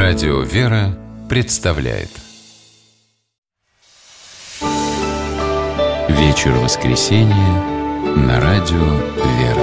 Радио «Вера» представляет Вечер воскресенья на Радио «Вера».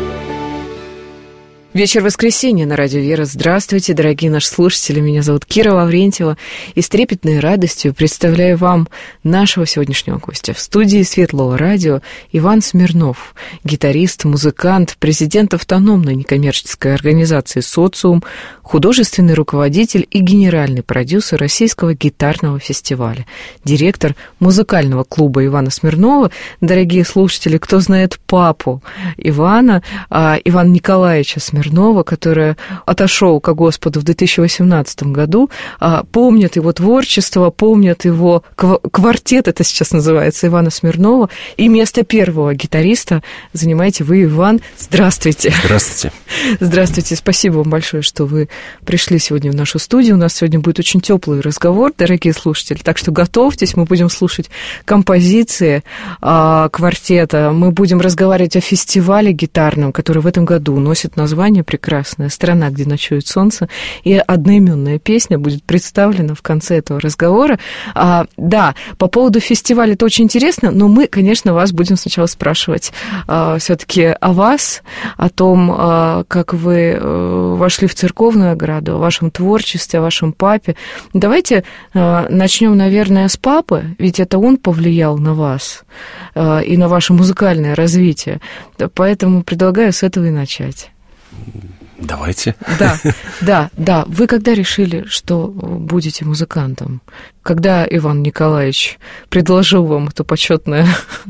Вечер воскресенья на Радио «Вера». Здравствуйте, дорогие наши слушатели. Меня зовут Кира Лаврентьева. И с трепетной радостью представляю вам нашего сегодняшнего гостя. В студии Светлого радио Иван Смирнов, гитарист, музыкант, президент автономной некоммерческой организации «Социум», художественный руководитель и генеральный продюсер Российского гитарного фестиваля, директор музыкального клуба Ивана Смирнова. Дорогие слушатели, кто знает папу Ивана, Ивана Николаевича Смирнова, который отошел ко Господу в 2018 году, помнят его творчество, помнят его квартет, это сейчас называется, Ивана Смирнова, и место первого гитариста занимаете вы, Иван. Здравствуйте. Здравствуйте. Здравствуйте, спасибо вам большое, что вы пришли сегодня в нашу студию. У нас сегодня будет очень теплый разговор, дорогие слушатели, так что готовьтесь, мы будем слушать композиции квартета, мы будем разговаривать о фестивале гитарном, который в этом году носит название прекрасное «Страна, где ночует солнце», и одноименная песня будет представлена в конце этого разговора. Да, по поводу фестиваля это очень интересно, но мы, конечно, вас будем сначала спрашивать все-таки о вас, о том, как вы вошли в церковную ограду, о вашем творчестве, о вашем папе. Давайте начнем, наверное, с папы, ведь это он повлиял на вас и на ваше музыкальное развитие. Поэтому предлагаю с этого и начать. Давайте. Да. Вы когда решили, что будете музыкантом? Когда Иван Николаевич предложил вам это почетное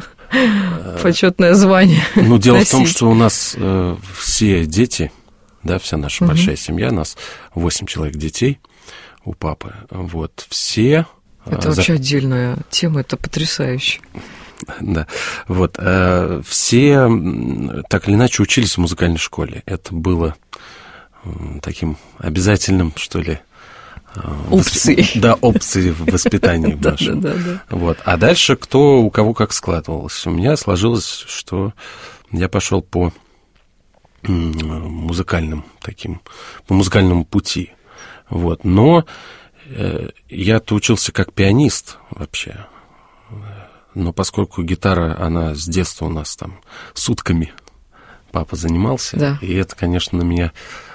звание? Ну, дело в том, что у нас все дети, да, вся наша большая семья, нас 8 человек детей у папы, вот, все... Это вообще отдельная тема, это потрясающе. Да, вот, все так или иначе учились в музыкальной школе. Это было таким обязательным, что ли, опцией. Да, опцией в воспитании нашем. Да. Вот. А дальше кто у кого как складывалось. У меня сложилось, что я пошел по музыкальному пути. Вот. Но я-то учился как пианист вообще. Но поскольку гитара, она с детства у нас там сутками папа занимался, да. И это, конечно, на меня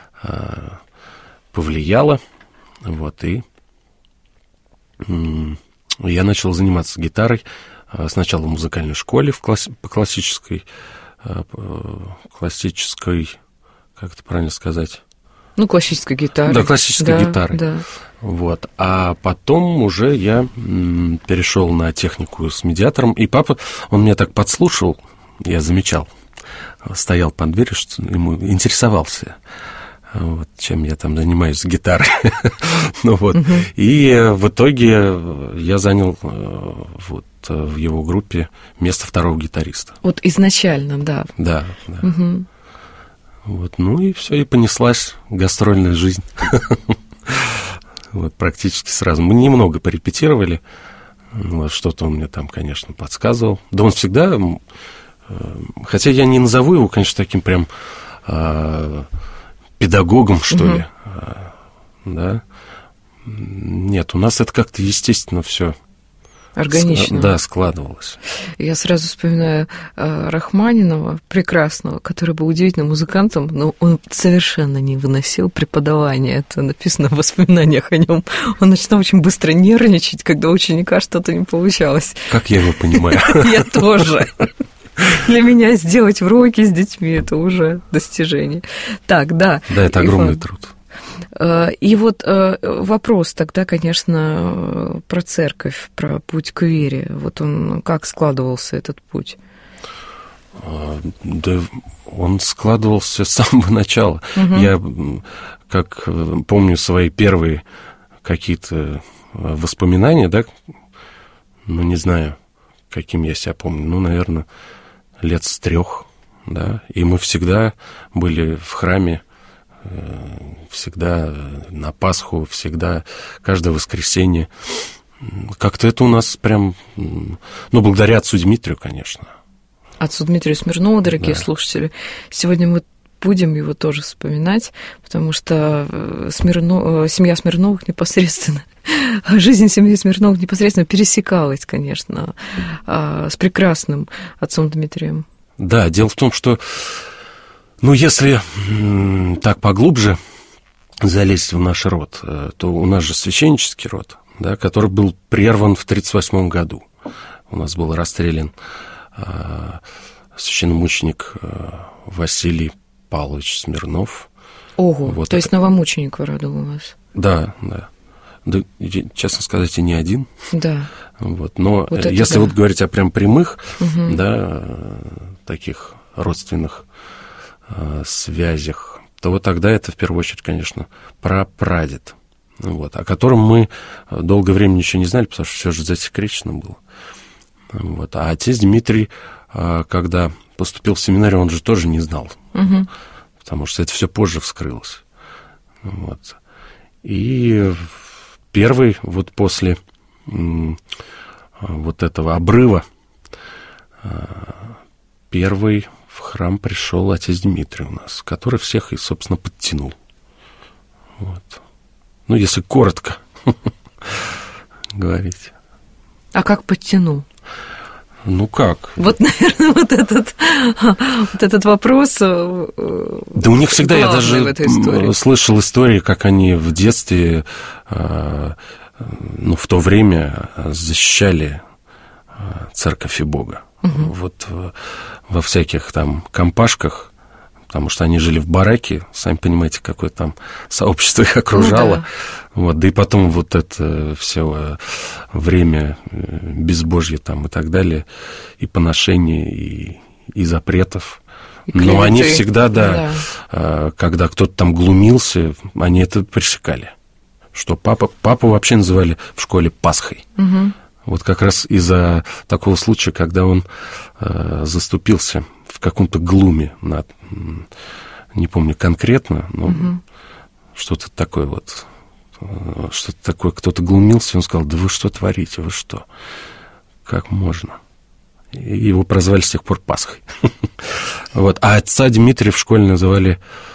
повлияло. Вот, и я начал заниматься гитарой сначала в музыкальной школе по классической, как это правильно сказать? Ну, классической гитары. Да, классической гитары. Да. Вот. А потом уже я перешел на технику с медиатором, и папа, он меня так подслушивал, я замечал, стоял под дверью, что ему интересовался, вот, чем я там занимаюсь с гитарой. Ну вот. И в итоге я занял вот в его группе место второго гитариста. Вот изначально, да. Да. Вот, ну и все, и понеслась гастрольная жизнь. Вот, практически сразу. Мы немного порепетировали. Вот, что-то он мне там, конечно, подсказывал. Да он всегда... Хотя я не назову его, конечно, таким прям педагогом, что ли. Да. Нет, у нас это как-то естественно все. Органично. Да, складывалось. Я сразу вспоминаю Рахманинова, прекрасного, который был удивительным музыкантом, но он совершенно не выносил преподавания. Это написано в воспоминаниях о нем. Он начинал очень быстро нервничать, когда у ученика что-то не получалось. Как я его понимаю. Я тоже. Для меня сделать уроки с детьми – это уже достижение. Так, да. Да, это огромный труд. И вот вопрос тогда, конечно, про церковь, про путь к вере. Вот он, как складывался этот путь? Да, он складывался с самого начала. Я, как помню свои первые какие-то воспоминания, да, ну, не знаю, каким я себя помню, ну, наверное, лет с 3, да, и мы всегда были в храме, всегда на Пасху, всегда каждое воскресенье. Как-то это у нас прям, ну, благодаря отцу Дмитрию, конечно. Отцу Дмитрию Смирнову, дорогие слушатели. Сегодня мы будем его тоже вспоминать, потому что семья Смирновых непосредственно, жизнь семьи Смирновых непосредственно пересекалась, конечно, с прекрасным отцом Дмитрием. Да, дело в том, что, если так поглубже залезть в наш род, то у нас же священнический род, да, который был прерван в 1938 году. У нас был расстрелян священномученик Василий Павлович Смирнов. Ого, вот то есть новомученик в роду у вас? Да. Да, честно сказать, и не один. Да. Вот. Но вот если вот говорить о прям прямых, да, таких родственных связях, то вот тогда это в первую очередь, конечно, прапрадед, вот, о котором мы долгое время ничего не знали, потому что все же засекречено было. Вот. А отец Дмитрий, когда поступил в семинарию, он же тоже не знал, потому что это все позже вскрылось. Вот. И первый, вот после вот этого обрыва, первый в храм пришел отец Дмитрий у нас, который всех и, собственно, подтянул. Вот. Если коротко говорить. А как подтянул? Как? Вот, наверное, вот этот вопрос. Да у них всегда, я даже слышал истории, как они в детстве, в то время защищали церковь и Бога. Вот во всяких там компашках, потому что они жили в бараке, сами понимаете, какое там сообщество их окружало. Да. Вот, да и потом вот это все время безбожье там и так далее, и поношений, и запретов. Но они всегда, да, когда кто-то там глумился, они это пресекали. Что папу вообще называли в школе Пасхой. Вот как раз из-за такого случая, когда он заступился в каком-то глуме над, не помню конкретно, но что-то такое вот, кто-то глумился, и он сказал: да вы что творите, вы что, как можно? И его прозвали с тех пор Пасхой. Вот. А отца Дмитрия в школе называли,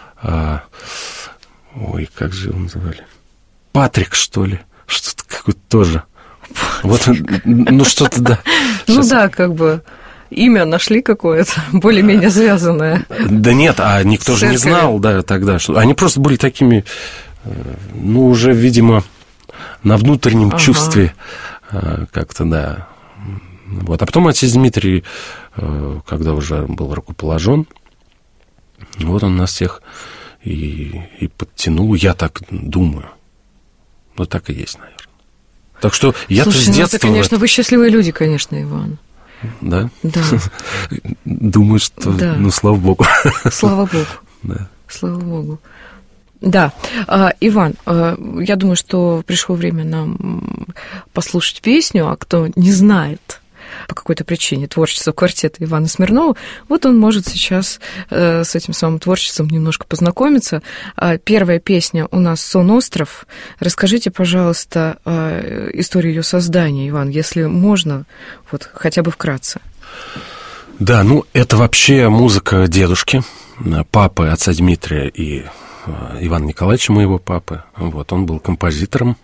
как же его называли? Патрик, что ли? Что-то какое-то тоже. Вот, что-то, да. Сейчас... да, как бы имя нашли какое-то, более-менее связанное. Да нет, никто же не знал, да, тогда, что они просто были такими, уже, видимо, на внутреннем чувстве как-то, да. Вот. А потом отец Дмитрий, когда уже был рукоположен, вот он нас всех и подтянул, я так думаю. Так и есть, наверное. Так что я-то с детства... это, конечно, вы счастливые люди, конечно, Иван. Да? Да. Думаю, что... Да. Слава Богу. Слава Богу. Да. Слава Богу. Да. Иван, я думаю, что пришло время нам послушать песню, а кто не знает по какой-то причине творчество квартета Ивана Смирнова, вот он может сейчас с этим самым творчеством немножко познакомиться. Первая песня у нас «Сон остров». Расскажите, пожалуйста, историю ее создания, Иван, если можно, вот хотя бы вкратце. Да, это вообще музыка дедушки, папы отца Дмитрия и Ивана Николаевича, моего папы. Вот, он был композитором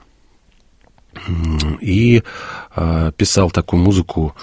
и писал такую музыку,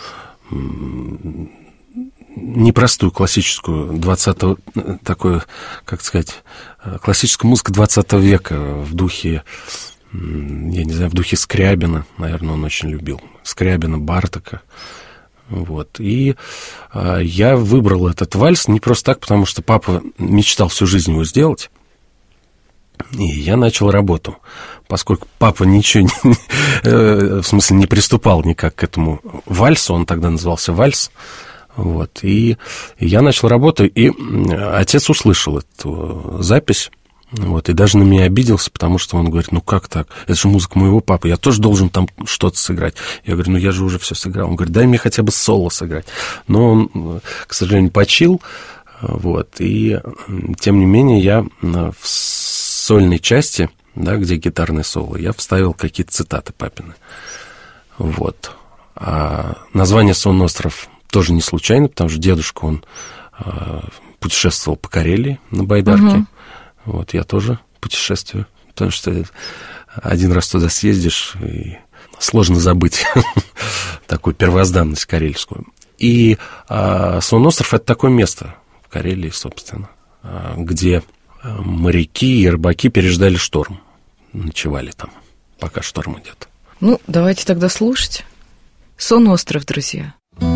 непростую, классическую, такую, как сказать, классическую музыку 20 века в духе, я не знаю, в духе Скрябина, наверное, он очень любил, Скрябина, Бартака. Вот. И я выбрал этот вальс не просто так, потому что папа мечтал всю жизнь его сделать. И я начал работу, поскольку папа ничего в смысле не приступал никак к этому вальсу, он тогда назывался вальс, вот, и я начал работу, и отец услышал эту запись, вот, и даже на меня обиделся, потому что он говорит: как так, это же музыка моего папы, я тоже должен там что-то сыграть. Я говорю: я же уже все сыграл. Он говорит: дай мне хотя бы соло сыграть. Но он, к сожалению, почил, вот, и тем не менее я в сольной части, да, где гитарное соло, я вставил какие-то цитаты папины. Вот. А название «Сон остров» тоже не случайно, потому что дедушка, он путешествовал по Карелии на байдарке. Вот я тоже путешествую, потому что один раз туда съездишь, и сложно забыть такую первозданность карельскую. И Сон-остров — это такое место в Карелии, собственно, где моряки и рыбаки переждали шторм, ночевали там, пока шторм идет. Ну, давайте тогда слушать. Сон-остров, друзья.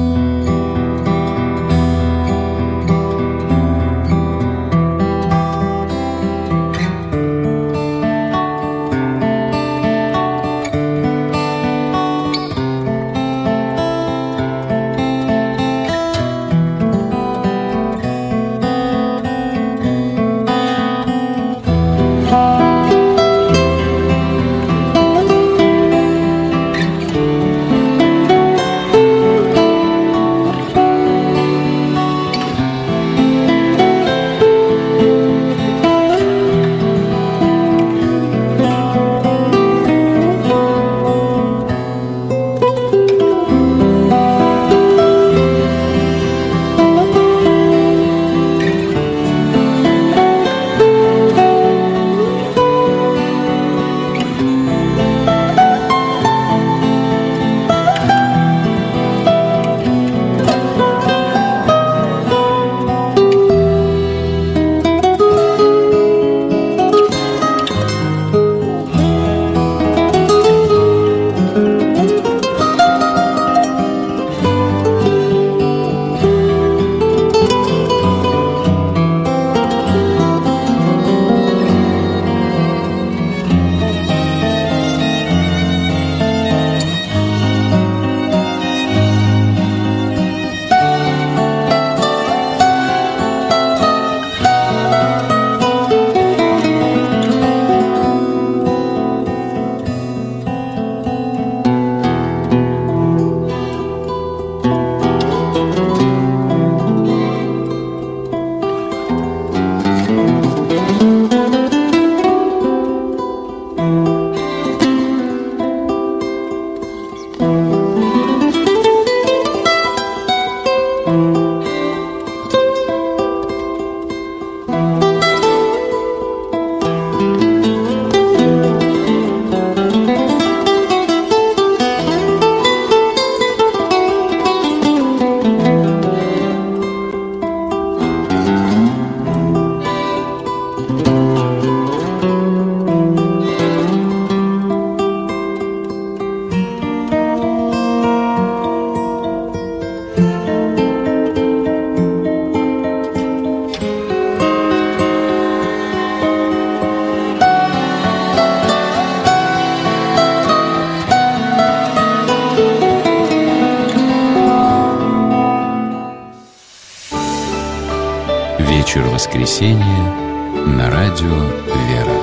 Вечер воскресенья на радио «Вера».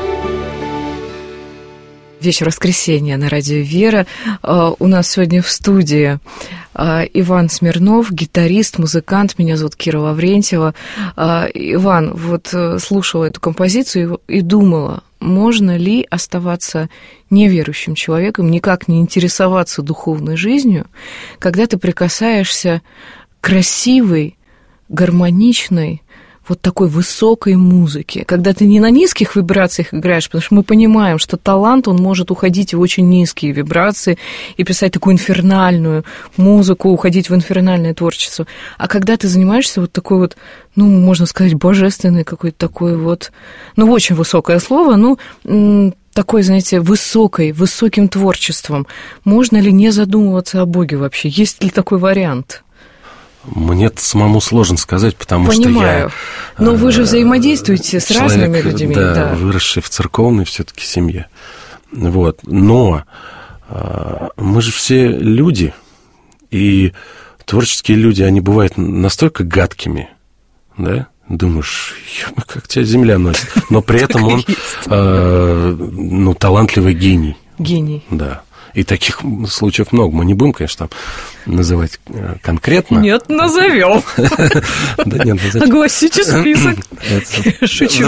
Вечер воскресенья на радио «Вера». У нас сегодня в студии Иван Смирнов, гитарист, музыкант. Меня зовут Кира Лаврентьева. Иван, вот слушала эту композицию и думала, можно ли оставаться неверующим человеком, никак не интересоваться духовной жизнью, когда ты прикасаешься к красивой, гармоничной, вот такой высокой музыки, когда ты не на низких вибрациях играешь, потому что мы понимаем, что талант, он может уходить в очень низкие вибрации и писать такую инфернальную музыку, уходить в инфернальное творчество, а когда ты занимаешься вот такой вот, ну, можно сказать, божественной какой-то такой вот, ну, очень высокое слово, ну, такой, знаете, высоким творчеством, можно ли не задумываться о Боге вообще? Есть ли такой вариант? Мне самому сложно сказать, потому Понимаю. что я... Но вы же взаимодействуете с разными людьми. Да, выросший в церковной все-таки семье. Вот. Но мы же все люди, и творческие люди, они бывают настолько гадкими, да? Думаешь, как тебя земля носит. Но при этом он, ну, талантливый гений. Гений. Да. И таких случаев много. Мы не будем, конечно, там называть конкретно. Нет, назовем. Да нет, огласите список. Шучу,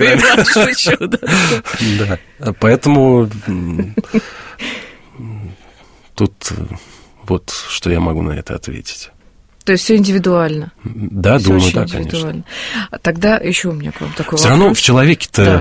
да. Поэтому тут вот что я могу на это ответить. То есть все индивидуально. Да, всё думаю, да, конечно. Тогда еще у меня к вам такой вопрос. Все равно в человеке-то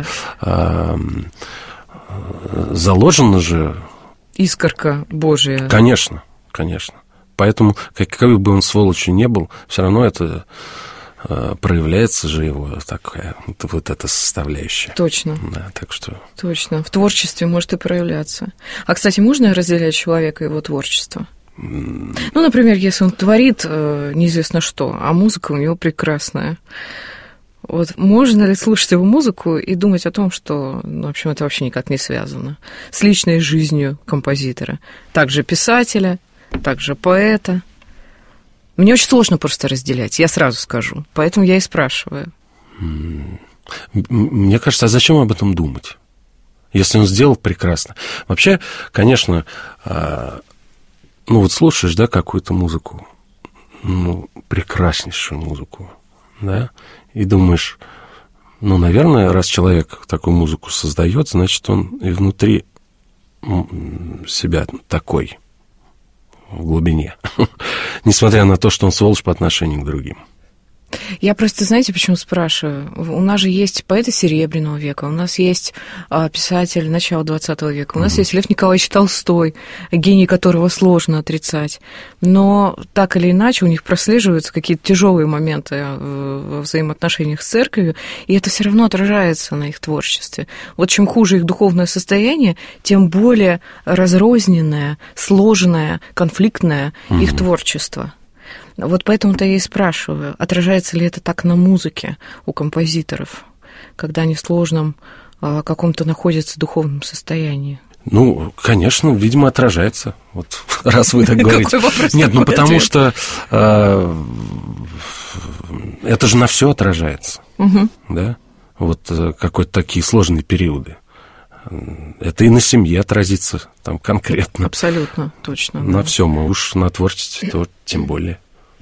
заложено же... Искорка Божия. Конечно, конечно. Поэтому, какой бы он сволочью не был, все равно это проявляется же его такая, вот эта составляющая. Точно. Да, так что... Точно. В творчестве может и проявляться. А, кстати, можно разделять человека и его творчество? Ну, например, если он творит неизвестно что, а музыка у него прекрасная. Вот можно ли слушать его музыку и думать о том, что, ну, в общем, это вообще никак не связано с личной жизнью композитора, также писателя, также поэта? Мне очень сложно просто разделять, я сразу скажу, поэтому я и спрашиваю. Мне кажется, а зачем об этом думать, если он сделал прекрасно? Вообще, конечно, ну вот слушаешь, да, какую-то музыку, ну, прекраснейшую музыку, да, и думаешь, ну, наверное, раз человек такую музыку создает, значит, он и внутри себя такой, в глубине, несмотря на то, что он сволочь по отношению к другим. Я просто, знаете, почему спрашиваю? У нас же есть поэты Серебряного века, у нас есть писатель начала XX века, у нас есть Лев Николаевич Толстой, гений которого сложно отрицать. Но так или иначе у них прослеживаются какие-то тяжелые моменты во взаимоотношениях с церковью, и это все равно отражается на их творчестве. Вот чем хуже их духовное состояние, тем более разрозненное, сложное, конфликтное их творчество. Вот поэтому-то я и спрашиваю, отражается ли это так на музыке у композиторов, когда они в сложном каком-то находятся духовном состоянии? Ну, конечно, видимо, отражается. Вот раз вы так говорите. Нет, ну потому что это же на все отражается. Да? Вот какой-то такие сложные периоды. Это и на семье отразится там конкретно. Абсолютно, точно. На всем, а уж на творчестве то тем более.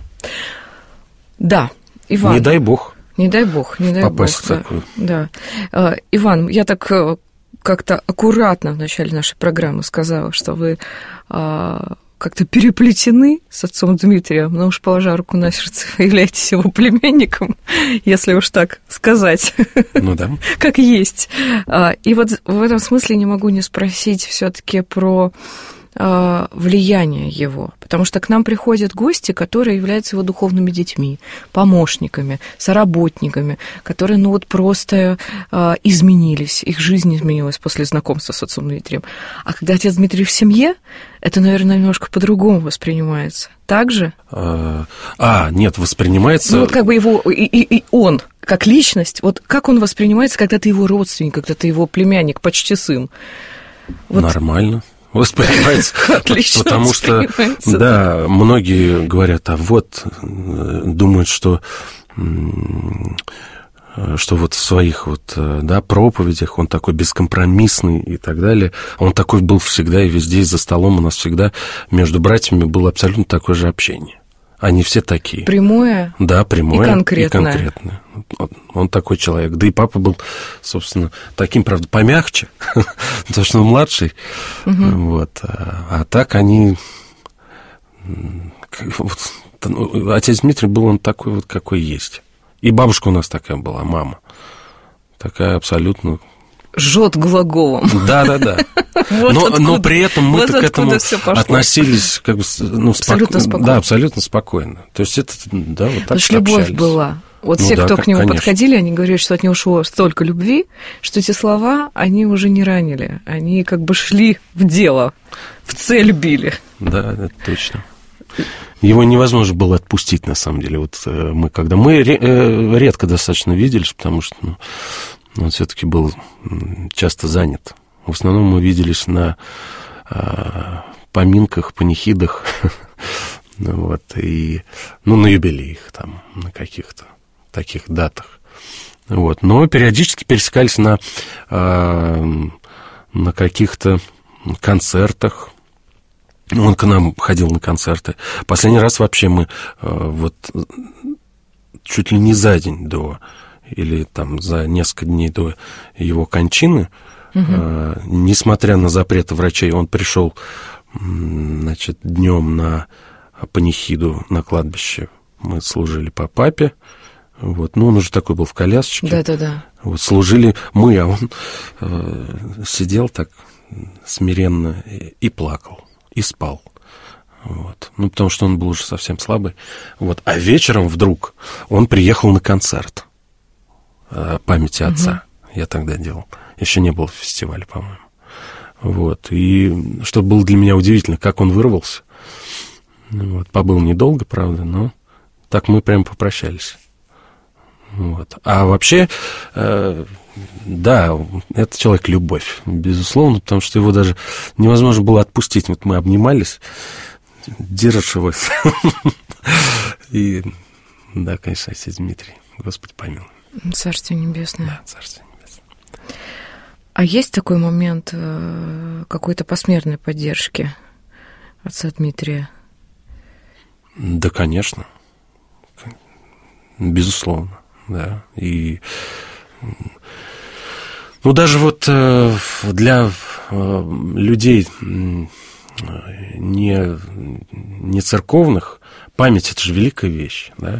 Да, Иван. Не дай бог. Не дай бог, не дай попасть бог. В такую. Да. Иван, я так как-то аккуратно в начале нашей программы сказала, что вы как-то переплетены с отцом Дмитрием, но уж положа руку на сердце, вы являетесь его племянником, если уж так сказать. Ну да. Как есть. И вот в этом смысле не могу не спросить все-таки про влияние его, потому что к нам приходят гости, которые являются его духовными детьми, помощниками, соработниками, которые, ну вот просто изменились, их жизнь изменилась после знакомства с отцом Дмитрием. А когда отец Дмитрий в семье, это, наверное, немножко по-другому воспринимается. Так же? Нет, воспринимается... Ну, вот как бы его, и он, как личность, вот как он воспринимается, когда ты его родственник, когда ты его племянник, почти сын? Вот. Нормально. Воспринимается. Отлично. Потому что, да, многие говорят, думают, что вот в своих вот, да, проповедях он такой бескомпромиссный и так далее. Он такой был всегда и везде, и за столом у нас всегда между братьями было абсолютно такое же общение. Они все такие. Прямое? Да, прямое и конкретное. И конкретное. Он такой человек. Да и папа был, собственно, таким, правда, помягче, потому что он младший. Вот. А так они... Отец Дмитрий был он такой вот, какой есть. И бабушка у нас такая была, мама. Такая абсолютно... Жжет глаголом. Да. Но при этом мы-то к этому относились как бы, абсолютно спокойно. Да, абсолютно спокойно. То есть это, да, вот так. Потому что любовь была. Вот все, кто к нему подходили, они говорили, что от него шло столько любви, что эти слова, они уже не ранили. Они как бы шли в дело, в цель били. Да, это точно. Его невозможно было отпустить, на самом деле. Вот мы редко достаточно виделись, потому что он все-таки был часто занят. В основном мы виделись на поминках, панихидах, вот, и, на юбилеях, там, на каких-то таких датах. Вот. Но периодически пересекались на каких-то концертах. Он к нам ходил на концерты. Последний раз вообще мы чуть ли не за день до... или там за несколько дней до его кончины, несмотря на запреты врачей, он пришел, значит, днем на панихиду на кладбище. Мы служили по папе. Вот. Ну, он уже такой был в колясочке. Да. Вот, служили мы, а он сидел так смиренно и плакал, и спал. Вот. Ну, потому что он был уже совсем слабый. Вот. А вечером вдруг он приехал на концерт памяти отца. Я тогда делал. Еще не было фестиваля, по-моему. Вот. И что было для меня удивительно, как он вырвался. Вот. Побыл недолго, правда, но так мы прям попрощались. Вот. А вообще, да, это человек-любовь, безусловно, потому что его даже невозможно было отпустить. Вот мы обнимались, держишь его. И, да, конечно, отец Дмитрий, Господи помилуй. Царствие небесное. Да, царствие небесное. А есть такой момент какой-то посмертной поддержки отца Дмитрия? Да, конечно. Безусловно, да. И, ну, даже вот для людей не церковных память — это же великая вещь, да.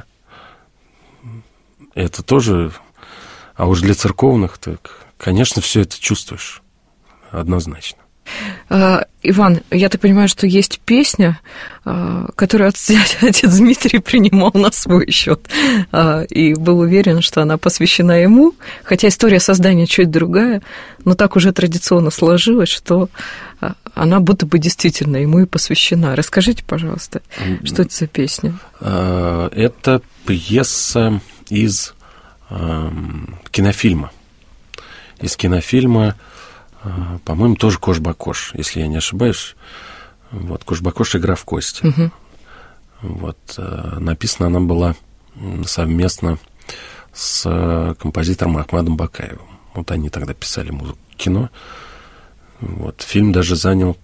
Это тоже... А уж для церковных, так, конечно, все это чувствуешь однозначно. Иван, я так понимаю, что есть песня, которую отец Дмитрий принимал на свой счет, и был уверен, что она посвящена ему, хотя история создания чуть другая, но так уже традиционно сложилось, что она будто бы действительно ему и посвящена. Расскажите, пожалуйста, что это за песня? Это пьеса из кинофильма. Из кинофильма, по-моему, тоже «Кош-бакош», если я не ошибаюсь. Вот, «Кош-бакош. Игра в кости». Угу. Вот, написана она была совместно с композитором Ахмадом Бакаевым. Вот они тогда писали музыку к кино. Вот, фильм даже занял,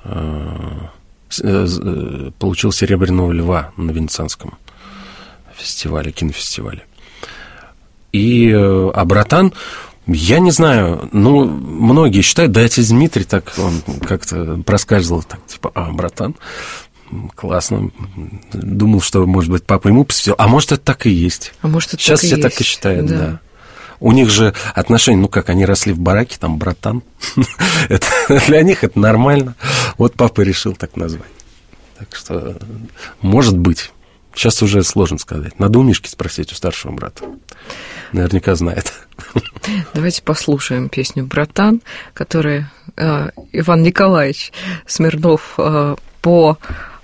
получил «Серебряного льва» на Венецианском фестивале, кинофестивале. А «Братан», я не знаю, ну, многие считают, да, отец Дмитрий так, он как-то проскальзывал, так, типа, «Братан», классно. Думал, что, может быть, папа ему посвятил, а может, это так и есть. А может, это сейчас так и все есть. Так и считают, да. У них же отношения, ну как, они росли в бараке, там «Братан». Для них это нормально. Вот папа решил так назвать. Так что, может быть. Сейчас уже сложно сказать. Надо у Мишки спросить, у старшего брата. Наверняка знает. Давайте послушаем песню «Братан», которую Иван Николаевич Смирнов в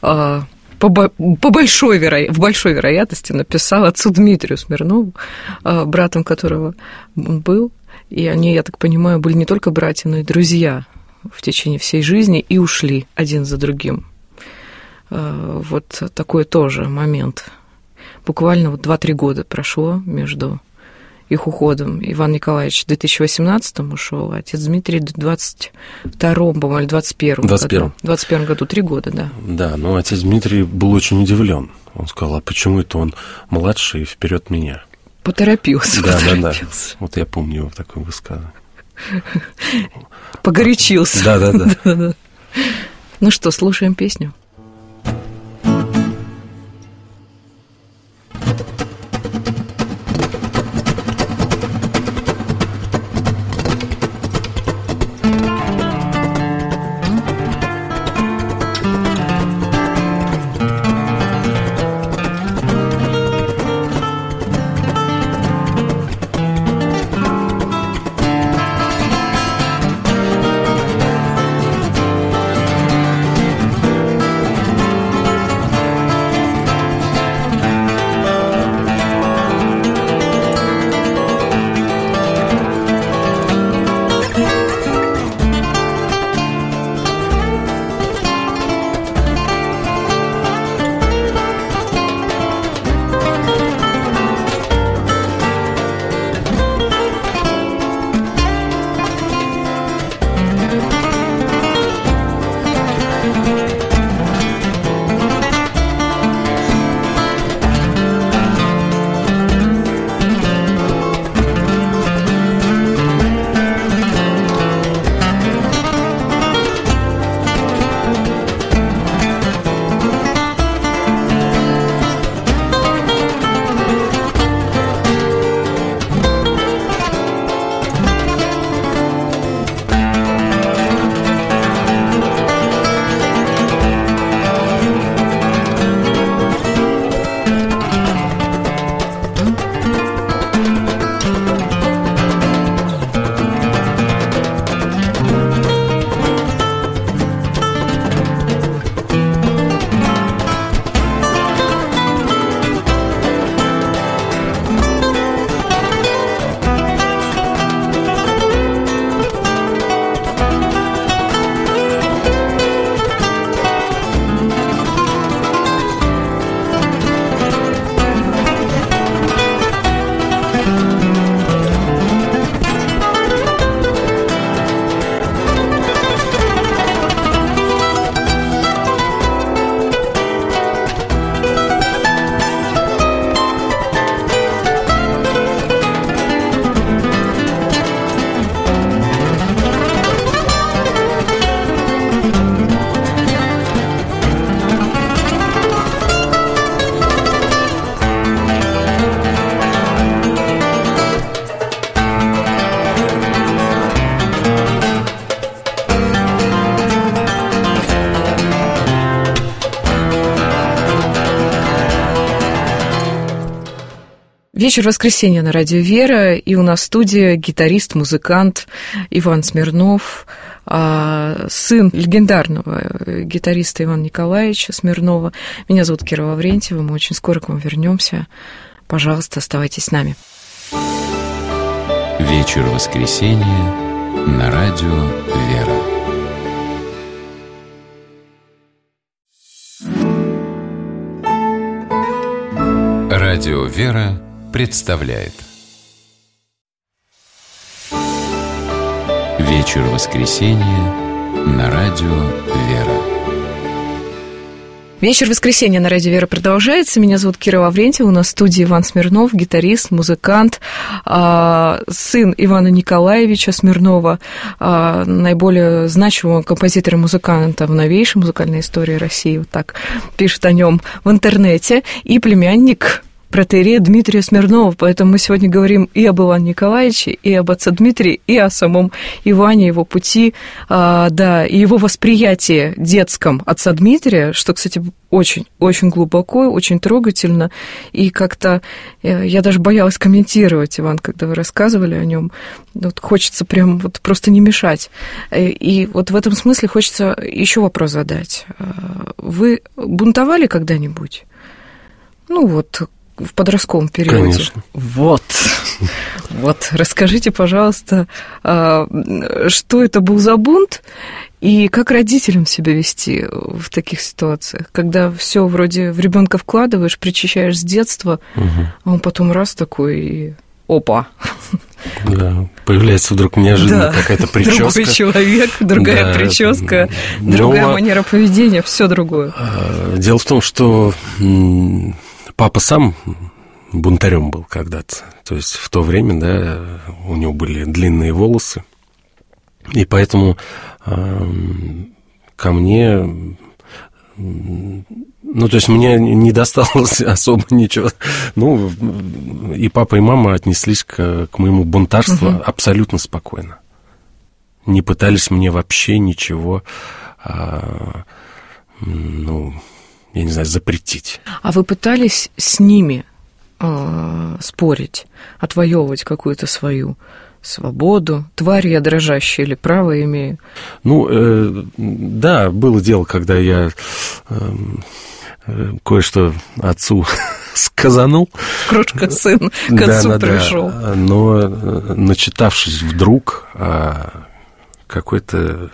большой вероятности написал отцу Дмитрию Смирнову, братом которого он был. И они, я так понимаю, были не только братья, но и друзья в течение всей жизни и ушли один за другим. Вот такой тоже момент. Буквально вот 2-3 года прошло между их уходом. Иван Николаевич в 2018-м ушел, а отец Дмитрий в 22-м, по-моему, или 21-м году. В 21-м году, 3 года, да. Да, но отец Дмитрий был очень удивлен. Он сказал, а почему это он младший и вперед меня? Поторопился. Да. Вот я помню его такое высказывание. Погорячился. Да. Ну что, слушаем песню. Вечер воскресенья на радио «Вера», и у нас в студии гитарист, музыкант Иван Смирнов, сын легендарного гитариста Ивана Николаевича Смирнова. Меня зовут Кира Лаврентьева, мы очень скоро к вам вернемся. Пожалуйста, оставайтесь с нами. Вечер воскресенья на радио «Вера». Радио «Вера» представляет Вечер воскресенья на радио «Вера». Вечер воскресенья на радио «Вера» продолжается. Меня зовут Кира Лаврентьева. У нас в студии Иван Смирнов, гитарист, музыкант, сын Ивана Николаевича Смирнова, наиболее значимого композитора-музыканта в новейшей музыкальной истории России. Вот так пишет о нем в интернете. И племянник протоиерея Дмитрия Смирнова. Поэтому мы сегодня говорим и об Иване Николаевиче, и об отце Дмитрии, и о самом Иване, его пути, да, и его восприятии детском отца Дмитрия, что, кстати, очень глубоко, очень трогательно. И как-то я даже боялась комментировать, Иван, когда вы рассказывали о нем. Вот хочется прям вот просто не мешать. И вот в этом смысле хочется еще вопрос задать. Вы бунтовали когда-нибудь? Ну вот, в подростковом периоде. Конечно. Вот, расскажите, пожалуйста, что это был за бунт и как родителям себя вести в таких ситуациях, когда все вроде в ребенка вкладываешь, причащаешь с детства, а он потом раз такой и опа. Да, появляется вдруг неожиданно какая-то прическа. Другой человек, другая прическа, другая манера поведения, все другое. Дело в том, что папа сам бунтарем был когда-то. То есть в то время, да, у него были длинные волосы. И поэтому ко мне... Ну, то есть мне не досталось особо ничего. Ну, и папа, и мама отнеслись к моему бунтарству абсолютно спокойно. Не пытались мне вообще ничего... я не знаю, запретить. А вы пытались с ними спорить, отвоевывать какую-то свою свободу? Тварь я дрожащая или право имею? Ну, да, было дело, когда я кое-что отцу сказанул. Крошка сын к отцу пришел. Да, но начитавшись вдруг какой-то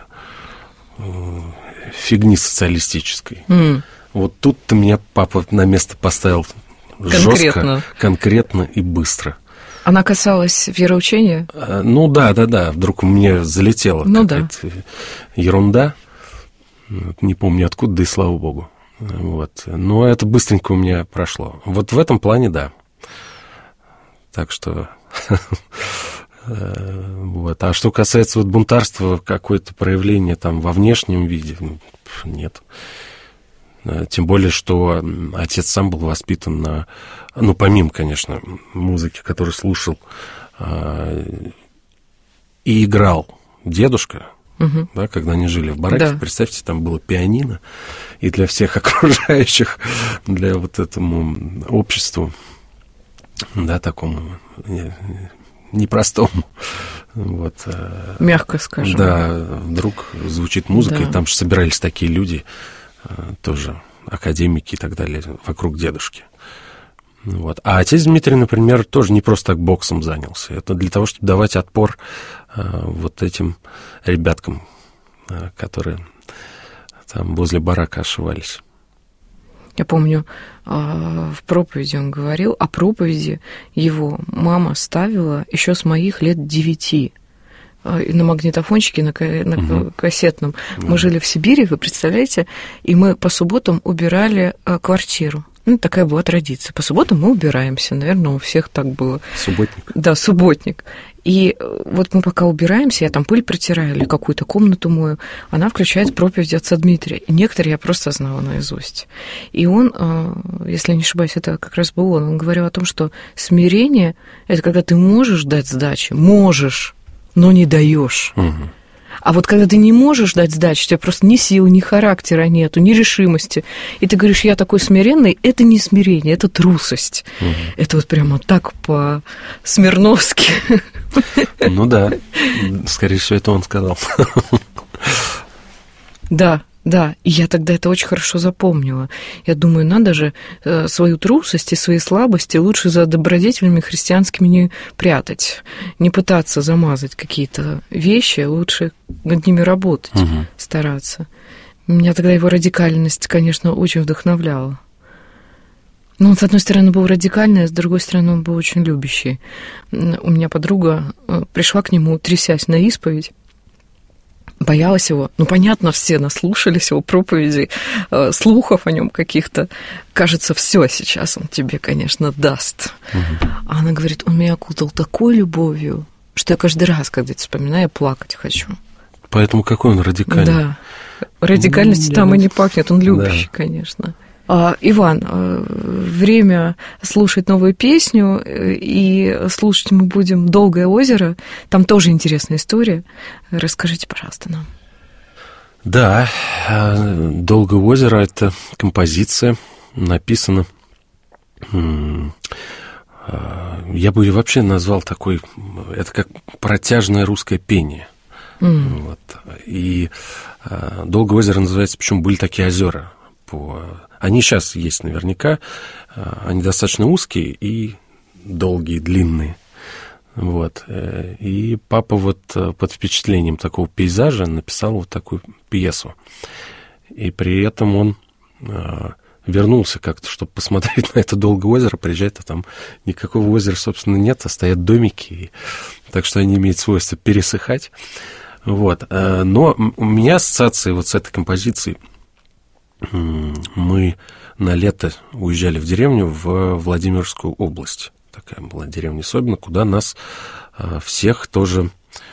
фигни социалистической. Вот тут-то меня папа на место поставил жестко, конкретно и быстро. Она касалась вероучения? Ну да. Вдруг мне залетела какая-то ерунда. Не помню откуда, да и слава богу. Вот. Но это быстренько у меня прошло. Вот в этом плане да. Так что... Вот. А что касается вот бунтарства, какое-то проявление там во внешнем виде, нет. Тем более, что отец сам был воспитан на... Ну, помимо, конечно, музыки, которую слушал и играл дедушка, да, когда они жили в бараке, да. Представьте, там было пианино, и для всех окружающих, для вот этому обществу, да, такому непростому. Вот. Мягко скажем. Да, вдруг звучит музыка, да. И там же собирались такие люди, тоже академики и так далее, вокруг дедушки. Вот. А отец Дмитрий, например, тоже не просто так боксом занялся. Это для того, чтобы давать отпор вот этим ребяткам, которые там возле барака ошивались. Я помню, в проповеди он говорил, а проповеди его мама ставила еще с моих лет 9. На магнитофончике, на кассетном. Мы жили в Сибири, вы представляете, и мы по субботам убирали квартиру. Ну, такая была традиция. По субботам мы убираемся. Наверное, у всех так было. Субботник. Да, субботник. И вот мы пока убираемся, я там пыль протираю или какую-то комнату мою, она включает проповедь отца Дмитрия. И некоторые я просто знала наизусть. И он, если не ошибаюсь, это как раз был он говорил о том, что смирение – это когда ты можешь дать сдачи, можешь, но не даешь. А вот когда ты не можешь дать сдачи, у тебя просто ни сил, ни характера нету, ни решимости, и ты говоришь, я такой смиренный, это не смирение, это трусость. Это вот прямо так по-смирновски. Ну да, скорее всего, это он сказал. Да, и я тогда это очень хорошо запомнила. Я думаю, надо же свою трусость и свои слабости лучше за добродетелями христианскими не прятать, не пытаться замазать какие-то вещи, лучше над ними работать, стараться. Меня тогда его радикальность, конечно, очень вдохновляла. Ну, он, с одной стороны, был радикальный, а с другой стороны, он был очень любящий. У меня подруга пришла к нему, трясясь на исповедь, боялась его. Ну, понятно, все наслушались его проповедей, слухов о нем каких-то. Кажется, все сейчас он тебе, конечно, даст. А она говорит, он меня окутал такой любовью, что я каждый раз, когда это вспоминаю, плакать хочу. Поэтому какой он радикальный. Да, радикальностью там и не пахнет, он любящий, конечно. Иван, время слушать новую песню, и слушать мы будем «Долгое озеро». Там тоже интересная история. Расскажите, пожалуйста, нам. Да, «Долгое озеро» — это композиция, написана. Я бы ее вообще назвал такой, это как протяжное русское пение. Вот. И «Долгое озеро» называется, почему были такие озера. Они сейчас есть наверняка, они достаточно узкие и долгие, длинные. Вот. И папа вот под впечатлением такого пейзажа написал вот такую пьесу. И при этом он вернулся как-то, чтобы посмотреть на это долгое озеро, приезжает, а там никакого озера, собственно, нет, а стоят домики, так что они имеют свойство пересыхать. Вот. Но у меня ассоциации вот с этой композицией. Мы на лето уезжали в деревню в Владимирскую область. Такая была деревня Собино, куда нас всех тоже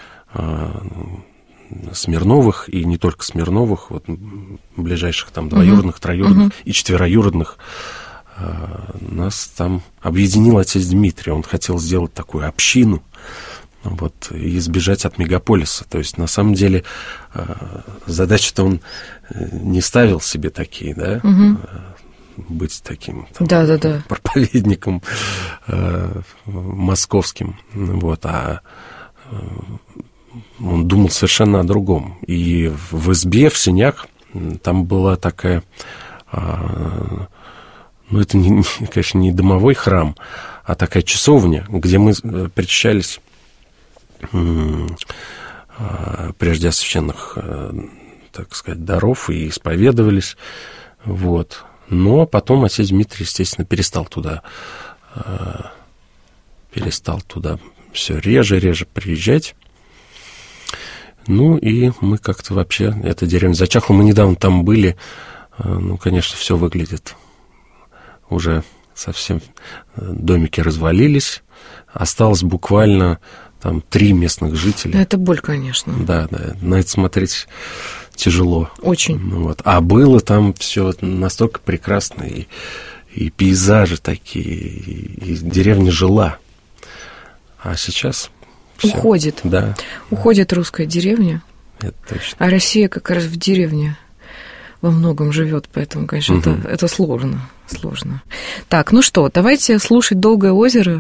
Смирновых, и не только Смирновых, вот, ближайших там двоюродных, троюродных и четвероюродных, нас там объединил отец Дмитрий. Он хотел сделать такую общину, вот, и избежать от мегаполиса. То есть, на самом деле, задачи-то он не ставил себе такие, да, быть таким там, проповедником московским, вот, а он думал совершенно о другом. И в избе, в сенях, там была такая, ну, это, конечно, не домовой храм, а такая часовня, где мы причащались прежде священных, так сказать, даров и исповедовались, вот. Но потом отец Дмитрий, естественно, перестал туда все реже приезжать. Ну, и мы как-то вообще, эта деревня зачахла, мы недавно там были, ну, конечно, все выглядит уже совсем, домики развалились, осталось буквально там 3 местных жителя. Это боль, конечно. Да, на это смотреть тяжело. Очень. Вот. А было там все настолько прекрасно, и пейзажи такие, и деревня жила. А сейчас всё. Уходит. Да. Уходит русская деревня. Это точно. А Россия как раз в деревне во многом живет, поэтому, конечно, это сложно. Так, ну что, давайте слушать «Долгое озеро».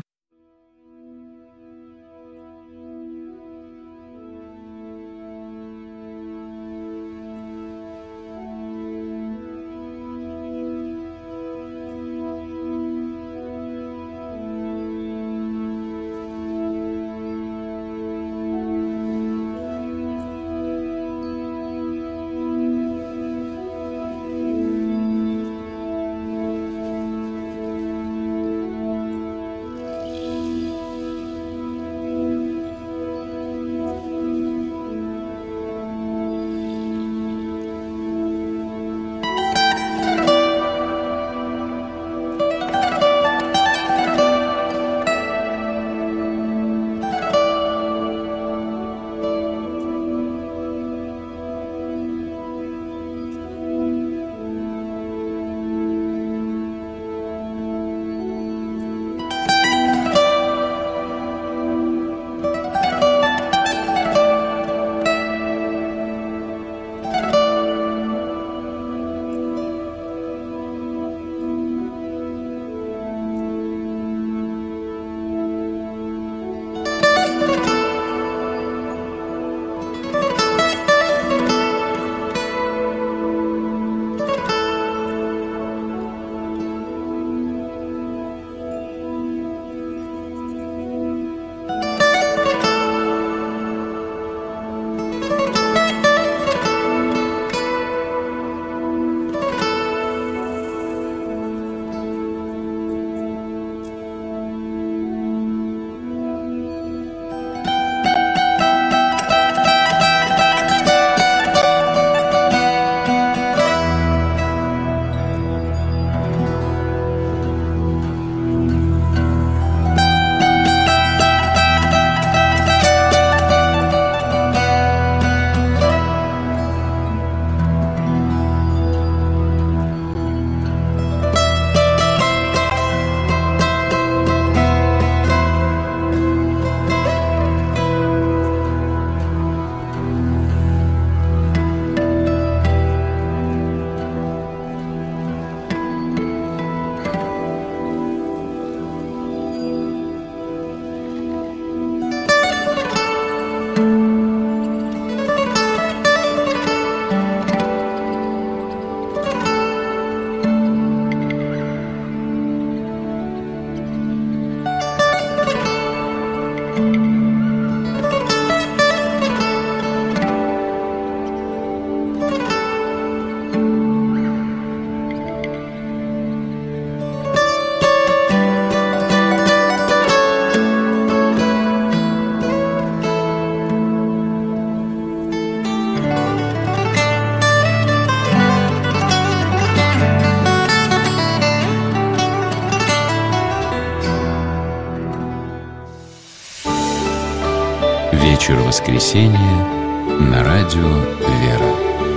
воскресенье на радио «Вера».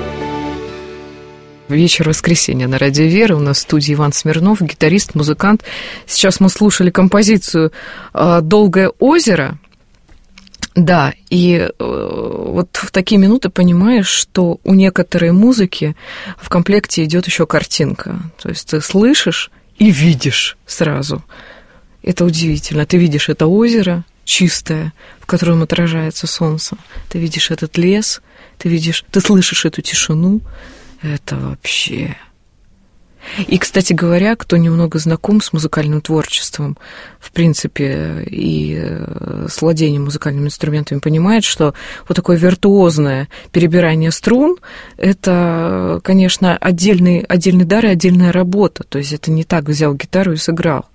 Вечер воскресенья на радио «Вера». У нас в студии Иван Смирнов, гитарист, музыкант. Сейчас мы слушали композицию «Долгое озеро». Да, и вот в такие минуты понимаешь, что у некоторой музыки в комплекте идет еще картинка. То есть ты слышишь и видишь сразу. Это удивительно. Ты видишь это озеро чистое, в котором отражается солнце. Ты видишь этот лес, ты слышишь эту тишину. Это вообще... И, кстати говоря, кто немного знаком с музыкальным творчеством, в принципе, и с владением музыкальными инструментами, понимает, что вот такое виртуозное перебирание струн – это, конечно, отдельный дар и отдельная работа. То есть это не так взял гитару и сыграл.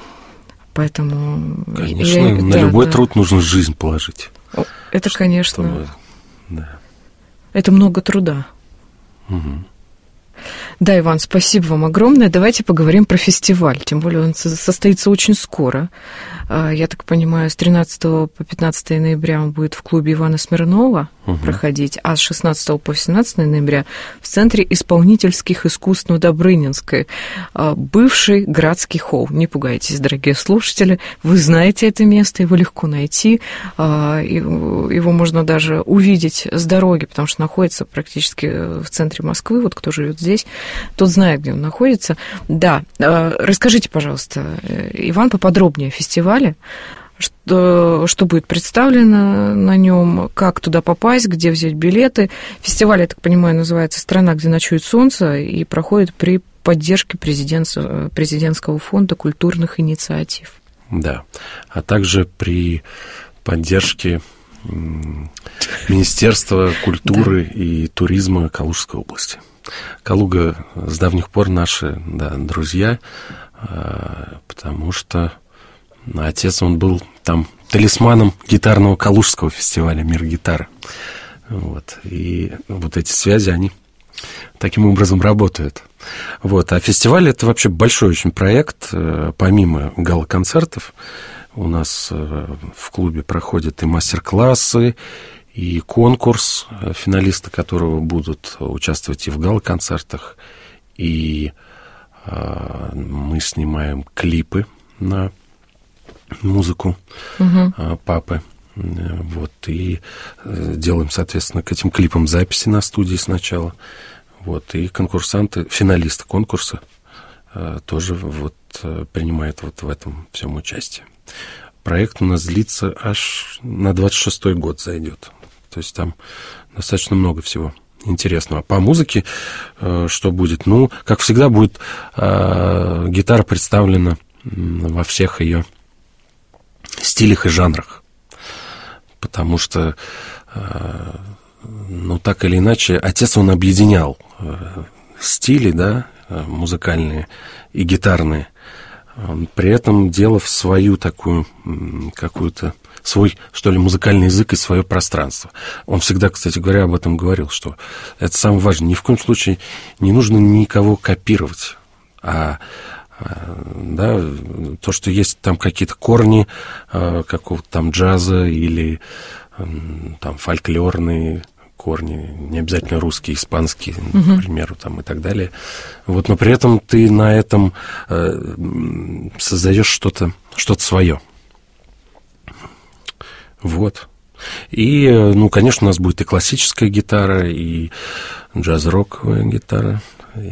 Поэтому... Конечно, на любой труд нужно жизнь положить. Это, конечно... Да. Это много труда. Угу. Да, Иван, спасибо вам огромное. Давайте поговорим про фестиваль. Тем более он состоится очень скоро. Я так понимаю, с 13 по 15 ноября он будет в клубе Ивана Смирнова проходить, а с 16 по 18 ноября в Центре исполнительских искусств на Добрынинской, бывший Градский холл. Не пугайтесь, дорогие слушатели, вы знаете это место, его легко найти, его можно даже увидеть с дороги, потому что находится практически в центре Москвы. Вот кто живет здесь, тот знает, где он находится. Да, расскажите, пожалуйста, Иван, поподробнее о фестивале, что будет представлено на нем, как туда попасть, где взять билеты. Фестиваль, я так понимаю, называется «Страна, где ночует солнце» и проходит при поддержке президентского фонда культурных инициатив. Да, а также при поддержке Министерства культуры и туризма Калужской области. Калуга с давних пор наши друзья, потому что отец, он был там талисманом гитарного калужского фестиваля «Мир гитары». Вот. И вот эти связи, они таким образом работают. Вот. А фестиваль – это вообще большой очень проект. Помимо гала-концертов у нас в клубе проходят и мастер-классы, и конкурс, финалисты которого будут участвовать и в гала-концертах, и мы снимаем клипы на музыку папы. Вот, и делаем, соответственно, к этим клипам записи на студии сначала. Вот, и конкурсанты, финалисты конкурса тоже вот принимают вот в этом всем участие. Проект у нас длится аж на 26-й год зайдет. То есть там достаточно много всего интересного. По музыке что будет? Ну, как всегда, будет гитара представлена во всех ее стилях и жанрах. Потому что, ну, так или иначе, отец, он объединял стили, да, музыкальные и гитарные, при этом делав свою такую какую-то свой, что ли, музыкальный язык и свое пространство. Он всегда, кстати говоря, об этом говорил, что это самое важное. Ни в коем случае не нужно никого копировать, да, то, что есть там какие-то корни какого-то там джаза или там фольклорные корни, не обязательно русские, испанские, к примеру, там, и так далее. Вот, но при этом ты на этом создаешь что-то свое. Вот. И, ну, конечно, у нас будет и классическая гитара, и джаз-роковая гитара.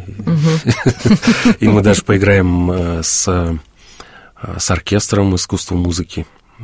И мы даже поиграем с оркестром искусства музыки.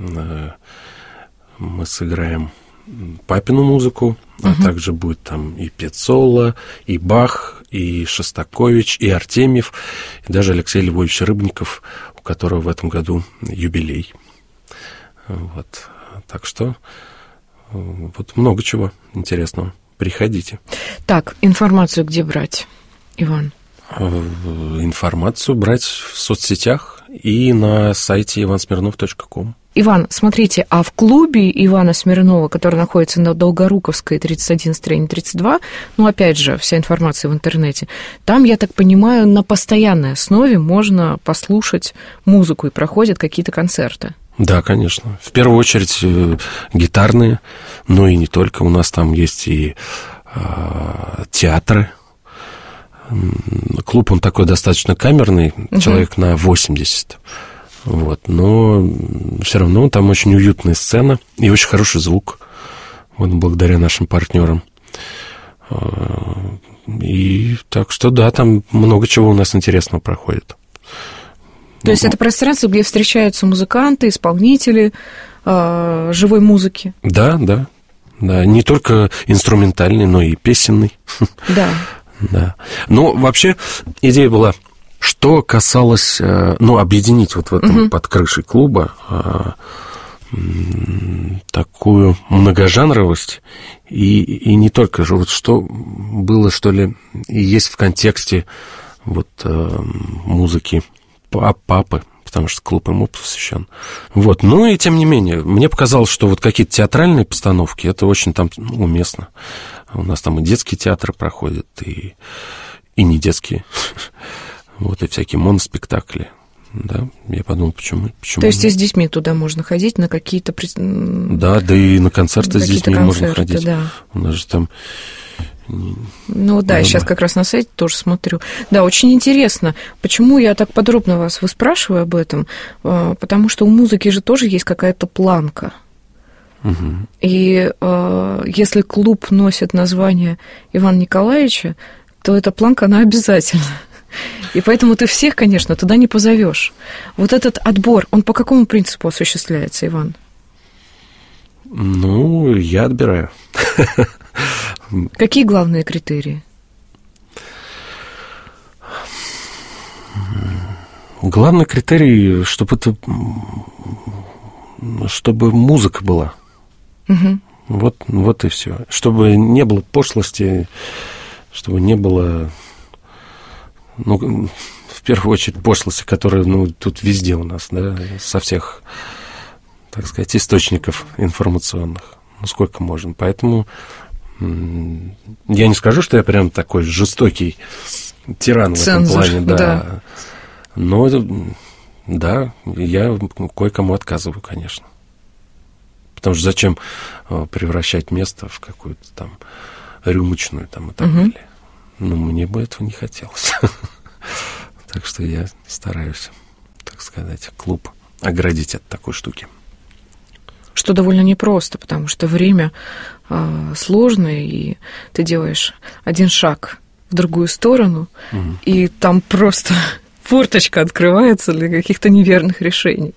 Мы сыграем папину музыку, а также будет там и Пеццола, и Бах, и Шостакович, и Артемьев, и даже Алексей Львович Рыбников, у которого в этом году юбилей. Вот. Так что вот много чего интересного. Приходите. Так, информацию где брать, Иван? Информацию брать в соцсетях и на сайте ivansmirnov.com. Иван, смотрите, а в клубе Ивана Смирнова, который находится на Долгоруковской, 31, строение 32, ну, опять же, вся информация в интернете, там, я так понимаю, на постоянной основе можно послушать музыку и проходят какие-то концерты. Да, конечно. В первую очередь гитарные, но и не только. У нас там есть и театры. Клуб, он такой достаточно камерный, человек на 80. Вот, но все равно там очень уютная сцена и очень хороший звук. Вот, благодаря нашим партнерам. И так что да, там много чего у нас интересного проходит. То есть это пространство, где встречаются музыканты, исполнители живой музыки? Да. Не только инструментальный, но и песенный. Да. Да. Ну, вообще, идея была, что касалось, объединить вот в этом под крышей клуба такую многожанровость и не только же, вот что было, что ли, и есть в контексте вот музыки папы, потому что клуб ему посвящен. Вот. Ну и тем не менее, мне показалось, что вот какие-то театральные постановки, это очень там уместно. У нас там и детские театры проходят, и не детские. Вот, и всякие моноспектакли. Да, я подумал, почему. То есть и с детьми туда можно ходить на какие-то... Да, и на концерты с детьми можно ходить. Да. У нас же там... Ну да, сейчас как раз на сайте тоже смотрю. Да, очень интересно. Почему я так подробно вас выспрашиваю об этом? Потому что у музыки же тоже есть какая-то планка. И если клуб носит название Ивана Николаевича, то эта планка, она обязательна. И поэтому ты всех, конечно, туда не позовешь. Вот этот отбор, он по какому принципу осуществляется, Иван? Ну, я отбираю. Какие главные критерии? Главный критерий, чтобы музыка была. Вот и все. Чтобы не было пошлости, чтобы не было, в первую очередь, пошлости, которая, тут везде у нас, да, со всех, так сказать, источников информационных. Сколько можно. Поэтому я не скажу, что я прям такой жестокий тиран в этом плане, да. Но, да, я кое-кому отказываю, конечно. Потому что зачем превращать место в какую-то там рюмочную там и так далее. Мне бы этого не хотелось. Так что я стараюсь, так сказать, клуб оградить от такой штуки. Что довольно непросто, потому что время сложное, и ты делаешь один шаг в другую сторону, и там просто форточка открывается для каких-то неверных решений.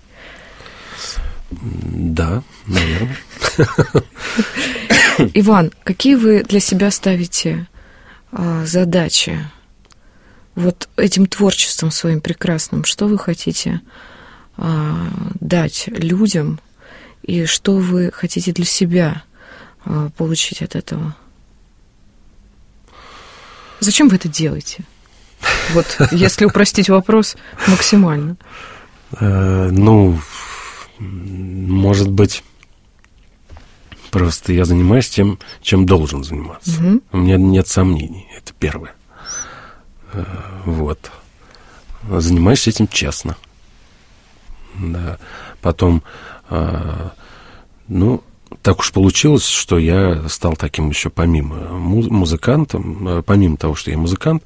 Да, наверное. Иван, какие вы для себя ставите задачи вот этим творчеством своим прекрасным? Что вы хотите дать людям? И что вы хотите для себя получить от этого? Зачем вы это делаете? Вот, если упростить вопрос максимально. Может быть, просто я занимаюсь тем, чем должен заниматься. У меня нет сомнений, это первое. Вот. Занимаюсь этим честно. Да. Потом... так уж получилось, что я стал таким еще помимо музыкантом, помимо того, что я музыкант,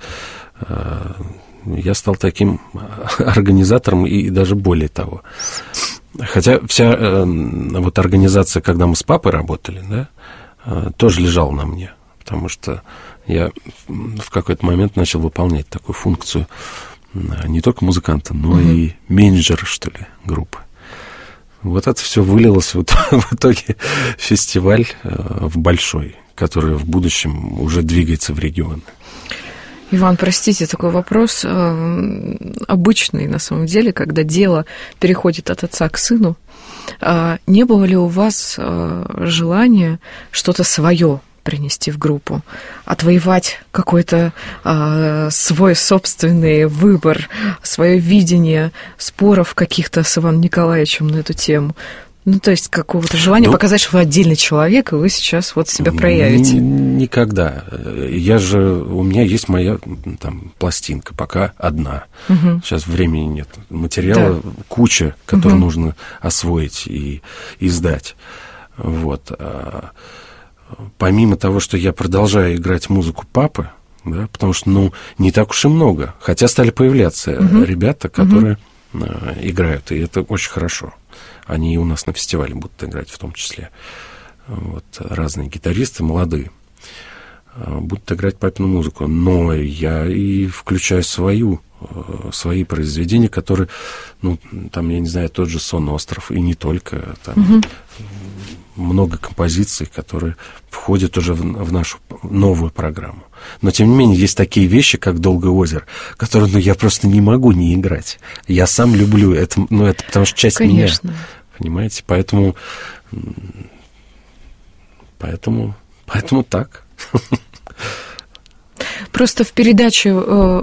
я стал таким организатором и даже более того. Хотя вся вот организация, когда мы с папой работали, да, тоже лежала на мне, потому что я в какой-то момент начал выполнять такую функцию не только музыканта, но и менеджера, что ли, группы. Вот это все вылилось в итоге фестиваль в большой, который в будущем уже двигается в регионы. Иван, простите, такой вопрос обычный на самом деле, когда дело переходит от отца к сыну. Не было ли у вас желания что-то свое принести в группу, отвоевать какой-то свой собственный выбор, свое видение споров каких-то с Иваном Николаевичем на эту тему? Ну, то есть какого-то желания показать, что вы отдельный человек, и вы сейчас вот себя проявите. Никогда. У меня есть моя там пластинка, пока одна. Сейчас времени нет. Материала куча, который нужно освоить и издать. Вот. Помимо того, что я продолжаю играть музыку папы, да, потому что, не так уж и много. Хотя стали появляться ребята, которые играют, и это очень хорошо. Они и у нас на фестивале будут играть в том числе. Вот, разные гитаристы, молодые, будут играть папину музыку. Но я и включаю свои произведения, которые, там, я не знаю, тот же «Сон остров», и не только, там много композиций, которые входят уже в нашу новую программу. Но, тем не менее, есть такие вещи, как «Долгое озеро», которые, я просто не могу не играть. Я сам люблю это, это потому что часть меня. Понимаете? Поэтому так. Просто в передаче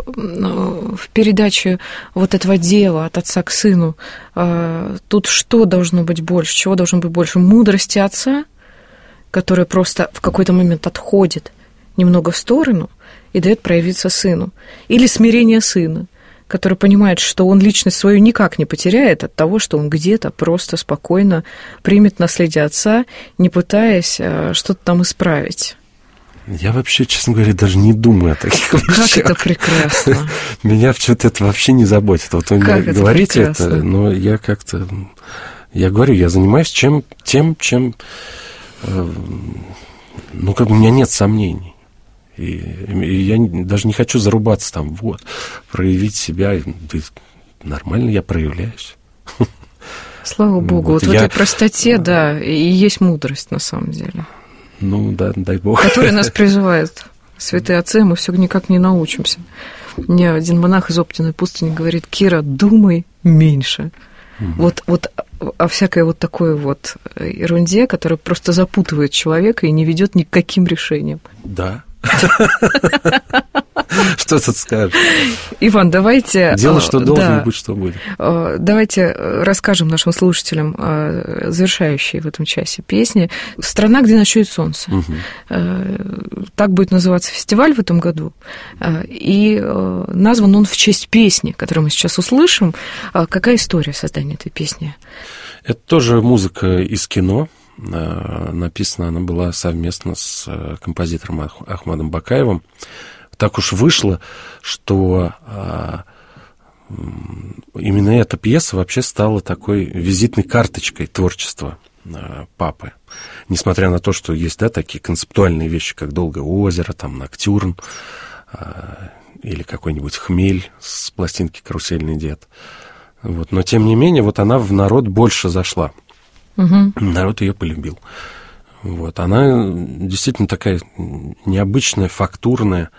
вот этого дела от отца к сыну, тут что должно быть больше? Чего должно быть больше? Мудрости отца, который просто в какой-то момент отходит немного в сторону и дает проявиться сыну. Или смирение сына, который понимает, что он личность свою никак не потеряет от того, что он где-то просто спокойно примет наследие отца, не пытаясь что-то там исправить. Я вообще, честно говоря, даже не думаю о таких вещах. Как это прекрасно. Меня что-то это вообще не заботит. Вот вы мне говорите это, но я как-то... Я говорю, я занимаюсь тем, чем... у меня нет сомнений. И я даже не хочу зарубаться там, проявить себя. Да, нормально я проявляюсь. Слава Богу. Вот в этой простоте, и есть мудрость на самом деле. Да, дай Бог. Который нас призывает. Святые отцы, мы все никак не научимся. Мне один монах из Оптиной пустыни говорит: Кира, думай меньше. Вот о всякой вот такой вот ерунде, которая просто запутывает человека и не ведет ни к каким решениям. Да. Что тут скажешь? Иван, давайте... Дело, что должно быть, что будет. Давайте расскажем нашим слушателям завершающие в этом часе песни «Страна, где ночует солнце». Так будет называться фестиваль в этом году. И назван он в честь песни, которую мы сейчас услышим. Какая история создания этой песни? Это тоже музыка из кино. Написана она была совместно с композитором Ахмадом Бакаевым. Так уж вышло, что именно эта пьеса вообще стала такой визитной карточкой творчества папы. Несмотря на то, что есть, такие концептуальные вещи, как «Долгое озеро», там «Ноктюрн», или какой-нибудь «Хмель» с пластинки «Карусельный дед». Но, тем не менее, она в народ больше зашла. Народ ее полюбил. Она действительно такая необычная, фактурная.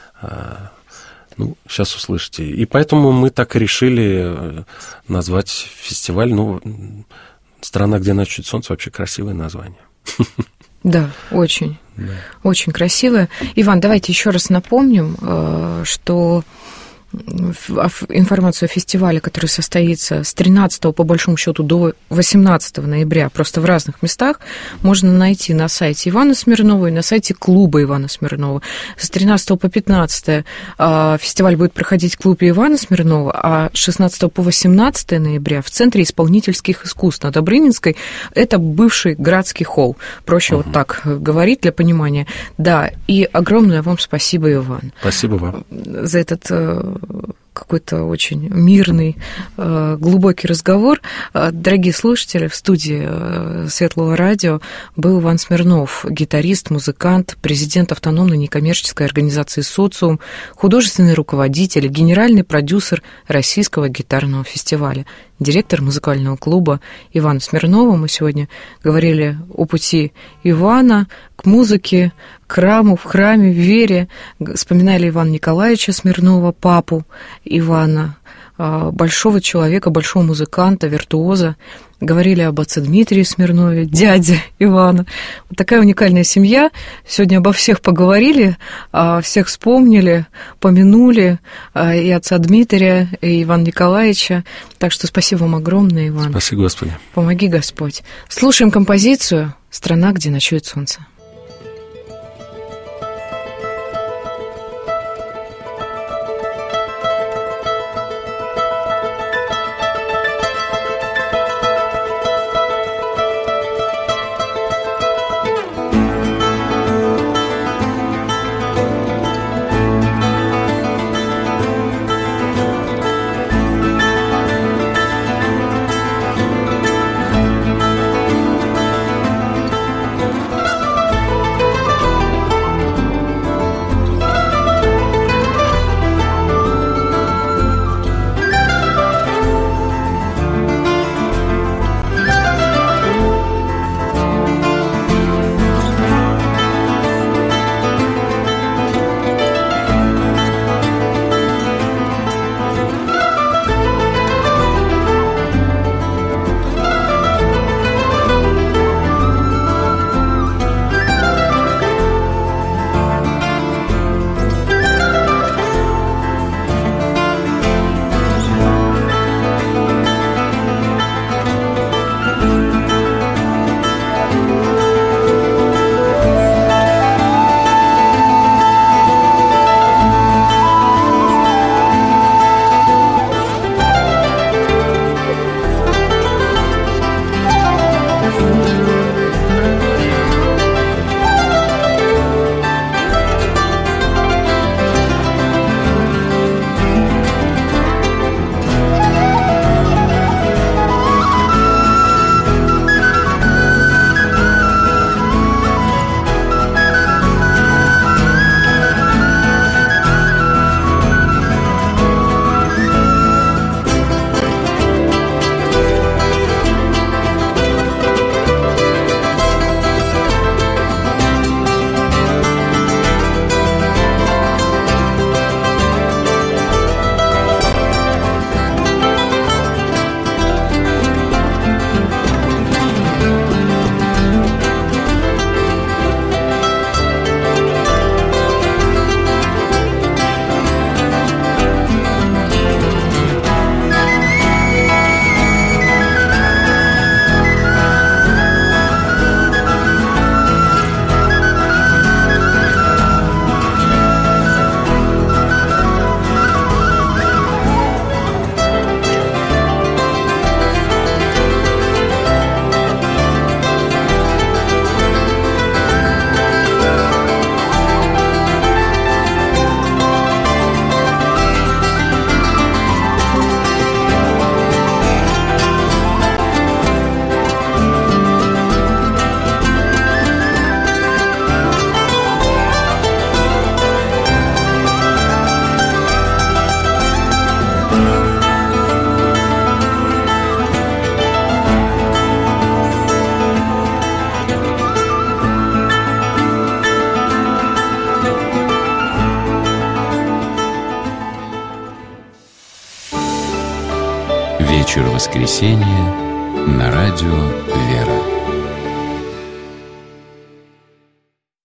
Сейчас услышите. И поэтому мы так и решили назвать фестиваль. «Страна, где ночует солнце» — вообще красивое название. Да, очень. Да. Очень красивое. Иван, давайте еще раз напомним, что информацию о фестивале, который состоится с 13 по большому счету до 18 ноября, просто в разных местах, можно найти на сайте Ивана Смирнова и на сайте клуба Ивана Смирнова. С 13 по 15 фестиваль будет проходить в клубе Ивана Смирнова, а с 16 по 18 ноября в Центре исполнительских искусств на Добрынинской. Это бывший Градский холл. Проще вот так говорить для понимания. Да, и огромное вам спасибо, Иван. Спасибо вам. За этот какой-то очень мирный, глубокий разговор. Дорогие слушатели, в студии Светлого радио был Иван Смирнов, гитарист, музыкант, президент автономной некоммерческой организации «Социум», художественный руководитель, генеральный продюсер Российского гитарного фестиваля, директор музыкального клуба Ивана Смирнова. Мы сегодня говорили о пути Ивана к музыке, к храму, в храме, в вере. Вспоминали Ивана Николаевича Смирнова, папу Ивана. большого человека, большого музыканта, виртуоза. Говорили об отце Дмитрии Смирнове, дяде Ивана. Вот такая уникальная семья. Сегодня обо всех поговорили, всех вспомнили, помянули и отца Дмитрия, и Ивана Николаевича. Так что спасибо вам огромное, Иван. Спасибо, Господи. Помоги, Господь. Слушаем композицию «Страна, где ночует солнце». Вечер воскресенья на радио «Вера».